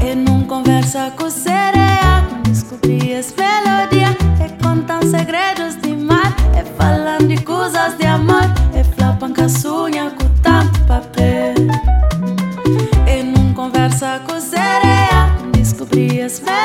E não conversa com sereia, descobri as melodias. E contam segredos de mar, e falam de coisas de amor. E flapam caçunha com tanto papel. E não conversa com sereia, descobri as melodias.